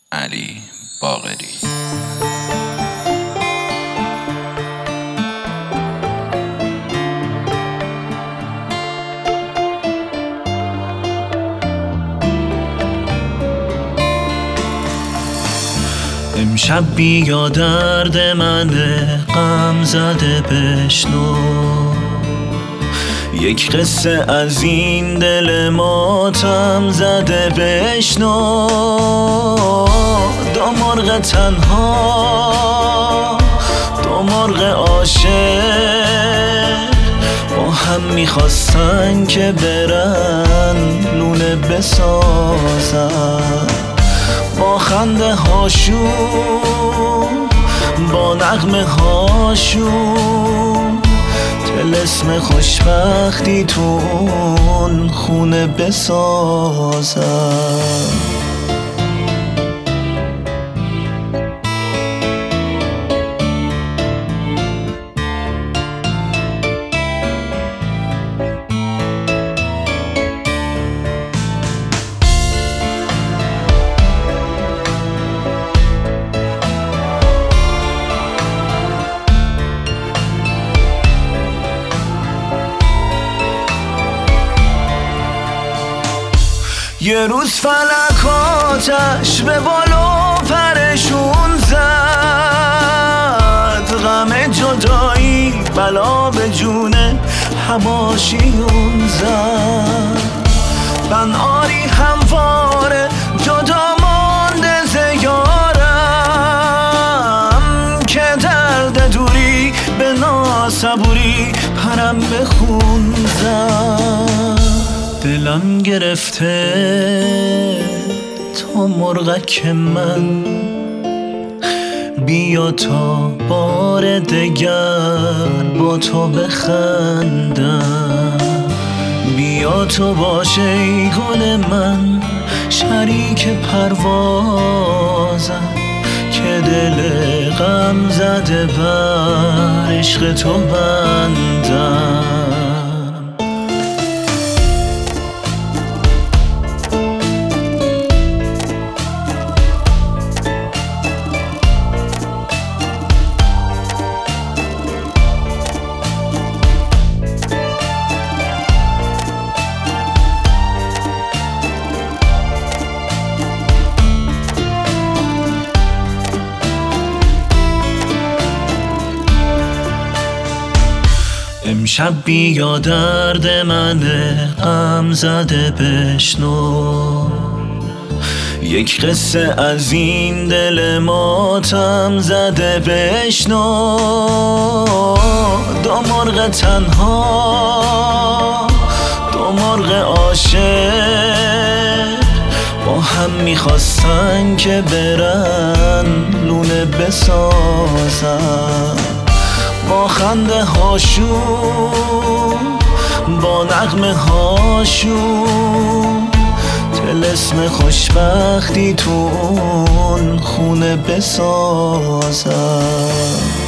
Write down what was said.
علی باقری. امشب بیا درد من غم زده بشنو، یک قصه از این دل ماتم زده بشنو. دو مرغ تنها، دو مرغ عاشق، با هم میخواستن که برن لونه بسازن، با خنده هاشون، با نغمه هاشون، طلسم خوشبختی تو اون خونه بسازن. یه روز فلک آتش به بالا پرشون زد، غم جدایی بلا به جون هماشیون زد. من آری همواره جدا مانده زیارم، که درد دوری به ناصبوری پرم به خون زد. دلم گرفته تا مرغک من، بیا تا بار دگر با تو بخندم. بیا تو باشه ای گل من، شریک پروازم، که دل غم زده بر عشق تو بندم. امشب بیا درد من غم زده بشنو، یک قصه از این دل ماتم زده بشنو. دو مرغ تنها، دو مرغ عاشق، با هم میخواستن که برن لونه بسازن، با خنده هاشون، با نغمه هاشون، طلسم خوشبختی تو اون خونه بسازن.